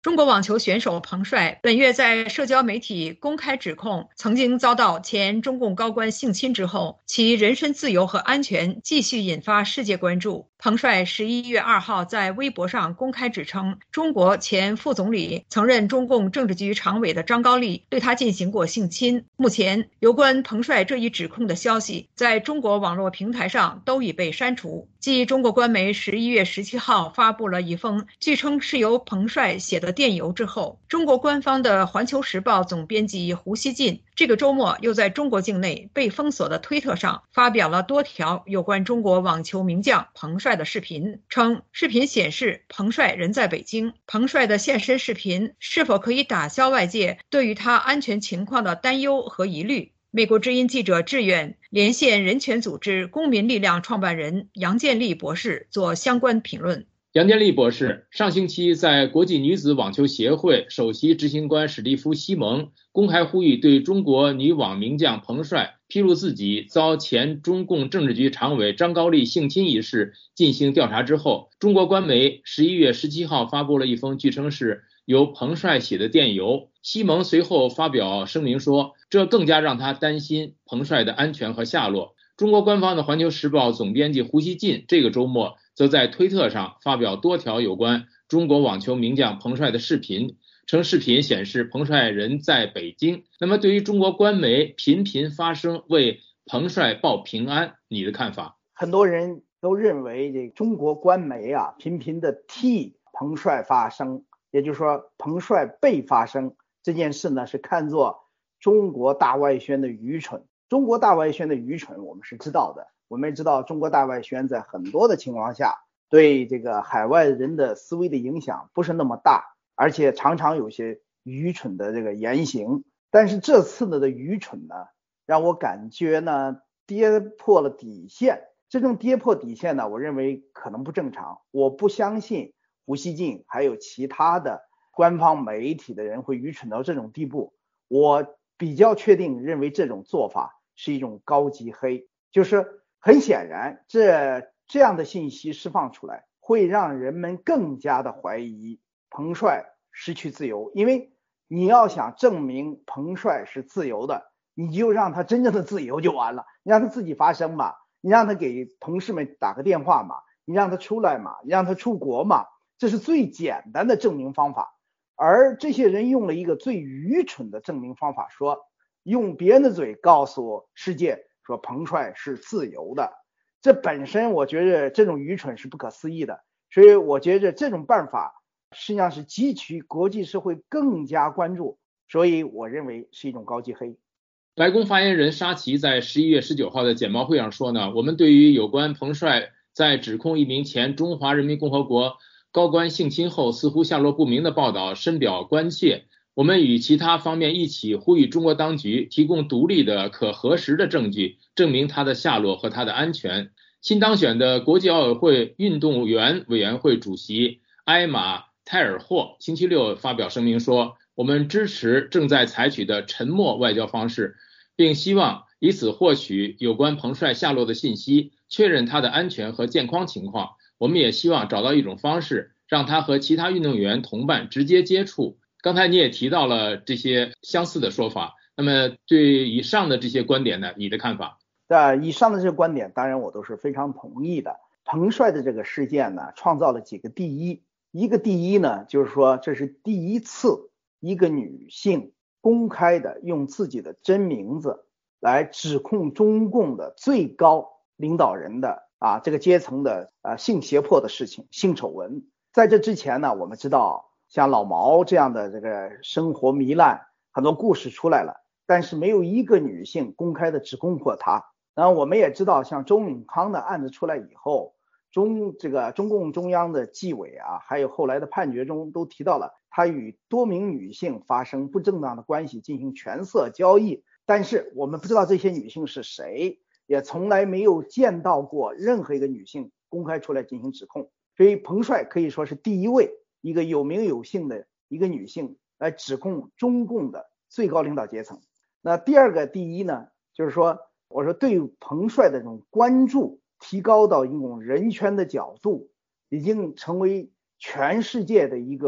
中国网球选手彭帅本月在社交媒体公开指控曾经遭到前中共高官性侵之后，其人身自由和安全继续引发世界关注。彭帅11月2号在微博上公开指称，中国前副总理、曾任中共政治局常委的张高丽对他进行过性侵。目前，有关彭帅这一指控的消息在中国网络平台上都已被删除。继中国官媒11月17号发布了一封据称是由彭帅写的电邮之后，中国官方的《环球时报》总编辑胡锡进这个周末又在中国境内被封锁的推特上发表了多条有关中国网球名将彭帅的视频，称视频显示彭帅人在北京，彭帅的现身视频是否可以打消外界对于他安全情况的担忧和疑虑。美国之音记者志远连线人权组织公民力量创办人杨建立博士做相关评论。 杨建立博士上星期在国际女子网球协会首席执行官史蒂夫·西蒙公开呼吁对中国女网名将彭帅披露自己遭前中共政治局常委张高丽性侵一事进行调查之后，中国官媒11月17号发布了一封据称是由彭帅写的电邮。西蒙随后发表声明说，这更加让他担心彭帅的安全和下落。中国官方的《环球时报》总编辑胡锡进这个周末则在推特上发表多条有关中国网球名将彭帅的视频，称视频显示彭帅人在北京。那么对于中国官媒频频发声为彭帅报平安，你的看法？ 很多人都认为这中国官媒频频的替彭帅发声，也就是说彭帅被发声这件事呢，是看作中国大外宣的愚蠢。中国大外宣的愚蠢我们是知道的，我们也知道中国大外宣在很多的情况下对这个海外人的思维的影响不是那么大，而且常常有些愚蠢的这个言行。但是这次的愚蠢呢，让我感觉呢跌破了底线。这种跌破底线呢，我认为可能不正常。我不相信胡锡进还有其他的官方媒体的人会愚蠢到这种地步。我比较确定认为这种做法是一种高级黑，就是很显然这样的信息释放出来会让人们更加的怀疑彭帅失去自由。因为你要想证明彭帅是自由的，你就让他真正的自由就完了，你让他自己发声嘛，你让他给同事们打个电话嘛，你让他出来嘛，你让他出国嘛，这是最简单的证明方法。而这些人用了一个最愚蠢的证明方法，说用别人的嘴告诉世界说彭帅是自由的。这本身我觉得这种愚蠢是不可思议的，所以我觉得这种办法实际上是激起国际社会更加关注，所以我认为是一种高级黑。 白宫发言人沙奇在11月19号的简报会上说呢，我们对于有关彭帅在指控一名前中华人民共和国高官性侵后似乎下落不明的报道深表关切。我们与其他方面一起呼吁中国当局提供独立的可核实的证据，证明他的下落和他的安全。新当选的国际奥委会运动员委员会主席埃玛泰尔霍星期六发表声明说，我们支持正在采取的沉默外交方式，并希望以此获取有关彭帅下落的信息，确认他的安全和健康情况。我们也希望找到一种方式，让他和其他运动员同伴直接接触。刚才你也提到了这些相似的说法，那么对以上的这些观点呢，你的看法？ 以上的这些观点当然我都是非常同意的。彭帅的这个事件呢，创造了几个第一。一个第一呢，就是说这是第一次一个女性公开的用自己的真名字来指控中共的最高领导人的这个阶层的性胁迫的事情，性丑闻。在这之前呢，我们知道像老毛这样的这个生活糜烂，很多故事出来了，但是没有一个女性公开的指控过他。然后我们也知道，像周永康的案子出来以后，中共中央的纪委还有后来的判决中都提到了他与多名女性发生不正当的关系，进行权色交易。但是我们不知道这些女性是谁，也从来没有见到过任何一个女性公开出来进行指控。所以彭帅可以说是第一位一个有名有姓的一个女性来指控中共的最高领导阶层。那第二个第一呢，就是说我说对彭帅的这种关注提高到一种人权的角度，已经成为全世界的一个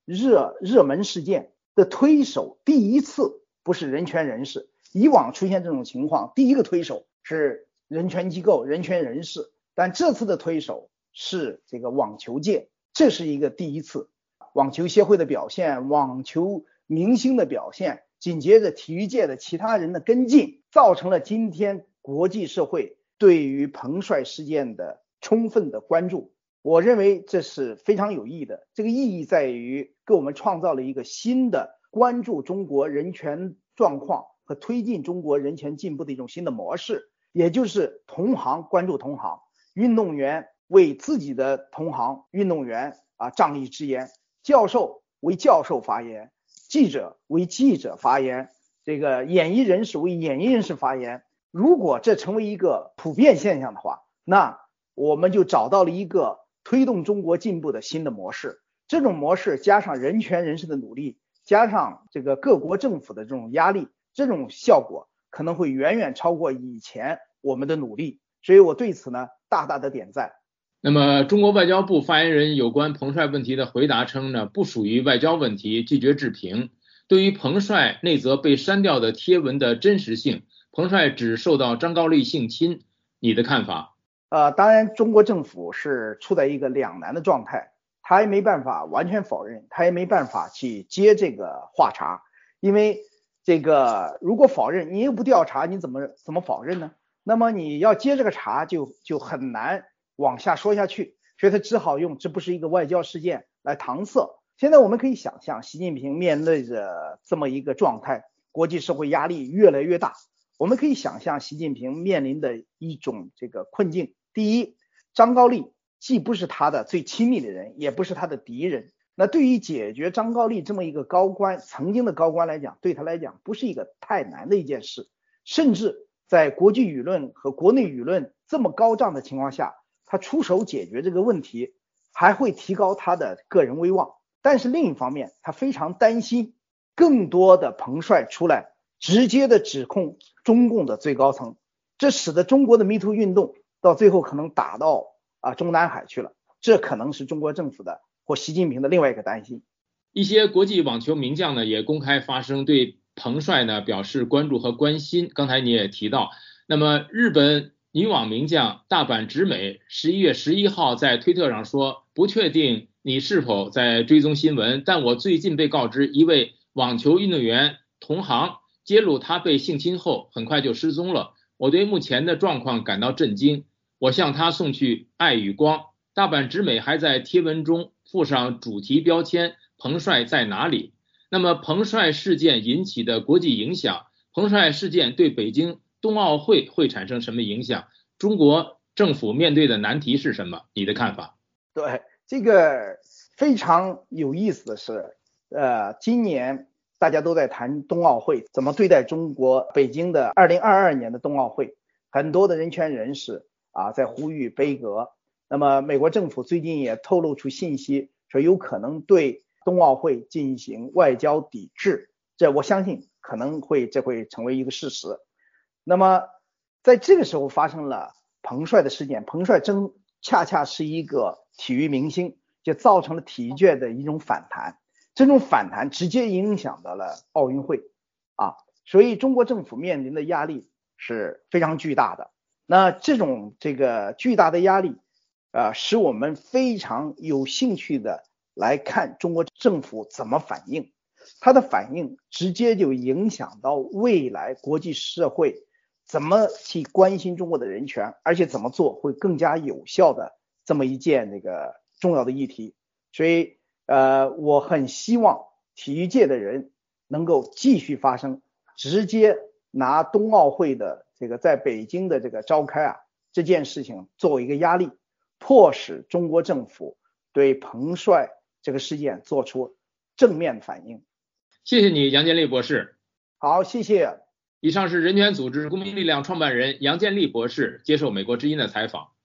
热门事件的推手第一次不是人权人士，以往出现这种情况，第一个推手是人权机构、人权人士，但这次的推手是这个网球界，这是一个第一次。网球协会的表现，网球明星的表现，紧接着体育界的其他人的跟进，造成了今天国际社会对于彭帅事件的充分的关注。我认为这是非常有意义的，这个意义在于给我们创造了一个新的关注中国人权状况和推进中国人权进步的一种新的模式，也就是同行关注同行，运动员为自己的同行运动员仗义直言，教授为教授发言，记者为记者发言，这个演艺人士为演艺人士发言。如果这成为一个普遍现象的话，那我们就找到了一个推动中国进步的新的模式。这种模式加上人权人士的努力，加上这个各国政府的这种压力，这种效果可能会远远超过以前我们的努力。所以我对此呢大大的点赞。 那么中国外交部发言人有关彭帅问题的回答称呢，不属于外交问题，拒绝置评。对于彭帅那则被删掉的贴文的真实性，彭帅只受到张高丽性侵，你的看法？ 当然中国政府是处在一个两难的状态，他也没办法完全否认，他也没办法去接这个话茬，因为这个如果否认，你又不调查，你怎么否认呢？那么你要接这个茬就很难往下说下去，所以他只好用这不是一个外交事件来搪塞。现在我们可以想象，习近平面对着这么一个状态，国际社会压力越来越大，我们可以想象习近平面临的一种这个困境。第一，张高丽既不是他的最亲密的人，也不是他的敌人，那对于解决张高丽这么一个高官，曾经的高官来讲，对他来讲不是一个太难的一件事，甚至在国际舆论和国内舆论这么高涨的情况下，他出手解决这个问题还会提高他的个人威望。但是另一方面，他非常担心更多的彭帅出来直接的指控中共的最高层，这使得中国的 MeToo 运动到最后可能打到中南海去了，这可能是中国政府的或习近平的另外一个担心。 一些国际网球名将呢也公开发声，对彭帅呢表示关注和关心。刚才你也提到，那么日本女网名将大阪直美11月11号在推特上说，不确定你是否在追踪新闻，但我最近被告知一位网球运动员同行揭露他被性侵后很快就失踪了，我对目前的状况感到震惊，我向他送去爱与光。大阪直美还在贴文中附上主题标签彭帅在哪里。那么彭帅事件引起的国际影响，彭帅事件对北京冬奥会会产生什么影响？中国政府面对的难题是什么？你的看法？ 对，这个非常有意思的是，今年大家都在谈冬奥会怎么对待中国北京的2022年的冬奥会，很多的人权人士在呼吁杯葛。那么美国政府最近也透露出信息，说有可能对冬奥会进行外交抵制，这我相信可能会成为一个事实。那么在这个时候发生了彭帅的事件，彭帅恰恰是一个体育明星，就造成了体育界的一种反弹，这种反弹直接影响到了奥运会所以中国政府面临的压力是非常巨大的。那这个巨大的压力使我们非常有兴趣的来看中国政府怎么反应，它的反应直接就影响到未来国际社会怎么去关心中国的人权，而且怎么做会更加有效的这么一件重要的议题。所以我很希望体育界的人能够继续发声，直接拿冬奥会的在北京的召开这件事情作为一个压力，迫使中国政府对彭帅这个事件做出正面反应。 谢谢你，杨建立博士。 好，谢谢。 以上是人权组织公民力量创办人杨建立博士接受美国之音的采访。